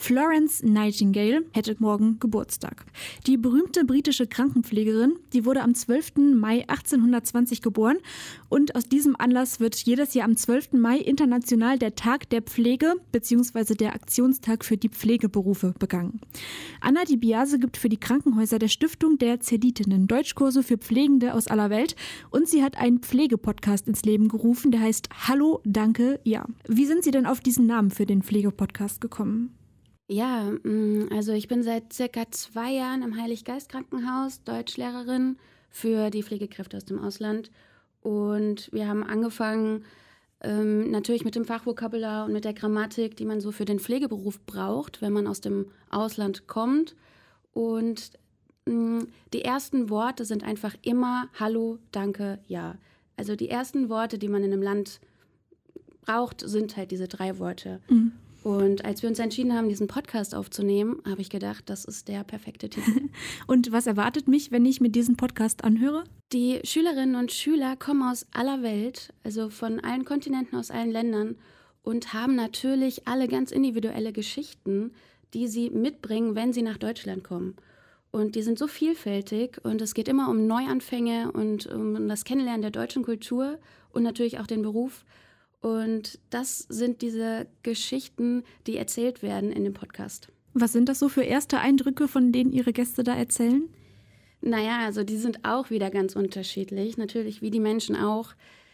Florence Nightingale hätte morgen Geburtstag. Die berühmte britische Krankenpflegerin, die wurde am 12. Mai 1820 geboren und aus diesem Anlass wird jedes Jahr am 12. Mai international der Tag der Pflege bzw. der Aktionstag für die Pflegeberufe begangen. Anna Di Biase gibt für die Krankenhäuser der Stiftung der Zellitinnen Deutschkurse für Pflegende aus aller Welt und sie hat einen Pflegepodcast ins Leben gerufen, der heißt Hallo, danke, ja. Wie sind Sie denn auf diesen Namen für den Pflegepodcast gekommen? Ja, also ich bin seit circa 2 Jahren im Heiliggeist-Krankenhaus Deutschlehrerin für die Pflegekräfte aus dem Ausland. Und wir haben angefangen natürlich mit dem Fachvokabular und mit der Grammatik, die man so für den Pflegeberuf braucht, wenn man aus dem Ausland kommt. Und die ersten Worte sind einfach immer Hallo, danke, ja. Also die ersten Worte, die man in einem Land braucht, sind halt diese 3 Worte. Mhm. Und als wir uns entschieden haben, diesen Podcast aufzunehmen, habe ich gedacht, das ist der perfekte Titel. Und was erwartet mich, wenn ich mir diesen Podcast anhöre? Die Schülerinnen und Schüler kommen aus aller Welt, also von allen Kontinenten, aus allen Ländern und haben natürlich alle ganz individuelle Geschichten, die sie mitbringen, wenn sie nach Deutschland kommen. Und die sind so vielfältig und es geht immer um Neuanfänge und um das Kennenlernen der deutschen Kultur und natürlich auch den Beruf. Und das sind diese Geschichten, die erzählt werden in dem Podcast. Was sind das so für erste Eindrücke, von denen Ihre Gäste da erzählen? Naja, also die sind auch wieder ganz unterschiedlich, natürlich wie die Menschen auch.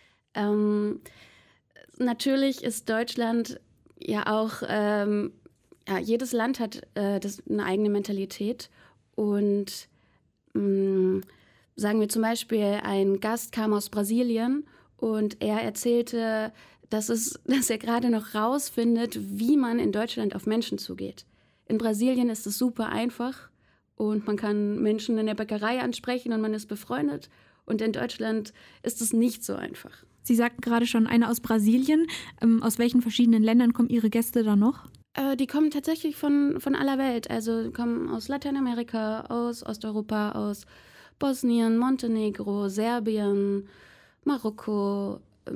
Natürlich ist Deutschland ja auch, jedes Land hat eine eigene Mentalität. Und sagen wir zum Beispiel, ein Gast kam aus Brasilien und er erzählte, dass er gerade noch rausfindet, wie man in Deutschland auf Menschen zugeht. In Brasilien ist es super einfach und man kann Menschen in der Bäckerei ansprechen und man ist befreundet. Und in Deutschland ist es nicht so einfach. Sie sagten gerade schon, einer aus Brasilien. Aus welchen verschiedenen Ländern kommen Ihre Gäste da noch? Die kommen tatsächlich von aller Welt. Also kommen aus Lateinamerika, aus Osteuropa, aus Bosnien, Montenegro, Serbien, Marokko,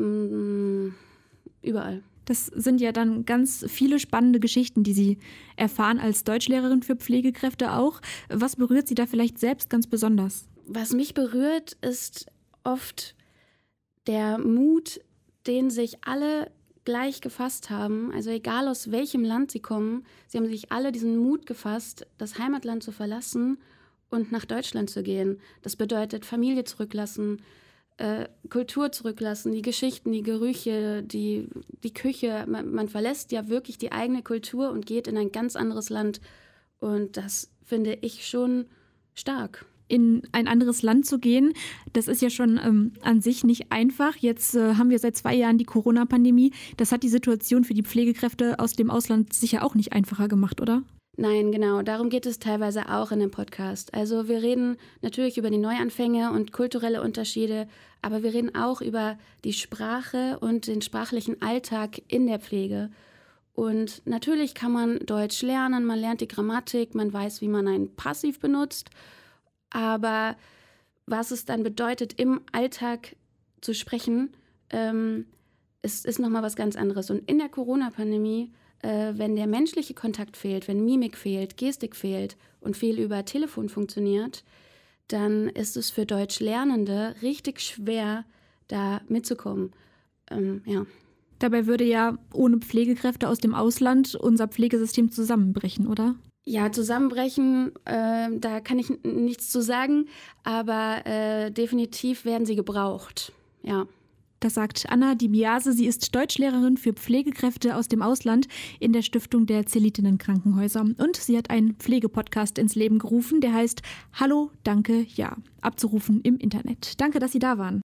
überall. Das sind ja dann ganz viele spannende Geschichten, die Sie erfahren als Deutschlehrerin für Pflegekräfte auch. Was berührt Sie da vielleicht selbst ganz besonders? Was mich berührt, ist oft der Mut, den sich alle gleich gefasst haben. Also egal aus welchem Land sie kommen, sie haben sich alle diesen Mut gefasst, das Heimatland zu verlassen und nach Deutschland zu gehen. Das bedeutet Familie zurücklassen, Kultur zurücklassen, die Geschichten, die Gerüche, die Küche. Man verlässt ja wirklich die eigene Kultur und geht in ein ganz anderes Land. Und das finde ich schon stark. In ein anderes Land zu gehen, das ist ja schon an sich nicht einfach. Jetzt haben wir seit 2 Jahren die Corona-Pandemie. Das hat die Situation für die Pflegekräfte aus dem Ausland sicher auch nicht einfacher gemacht, oder? Nein, genau. Darum geht es teilweise auch in dem Podcast. Also wir reden natürlich über die Neuanfänge und kulturelle Unterschiede, aber wir reden auch über die Sprache und den sprachlichen Alltag in der Pflege. Und natürlich kann man Deutsch lernen, man lernt die Grammatik, man weiß, wie man ein Passiv benutzt. Aber was es dann bedeutet, im Alltag zu sprechen, ist nochmal was ganz anderes. Und in der Corona-Pandemie, wenn der menschliche Kontakt fehlt, wenn Mimik fehlt, Gestik fehlt und viel über Telefon funktioniert, dann ist es für Deutschlernende richtig schwer, da mitzukommen. Ja. Dabei würde ja ohne Pflegekräfte aus dem Ausland unser Pflegesystem zusammenbrechen, oder? Ja, zusammenbrechen, da kann ich nichts zu sagen, aber definitiv werden sie gebraucht, ja. Das sagt Anna Di Biase. Sie ist Deutschlehrerin für Pflegekräfte aus dem Ausland in der Stiftung der Zellitinnen Krankenhäuser. Und sie hat einen Pflegepodcast ins Leben gerufen, der heißt Hallo, danke, ja. Abzurufen im Internet. Danke, dass Sie da waren.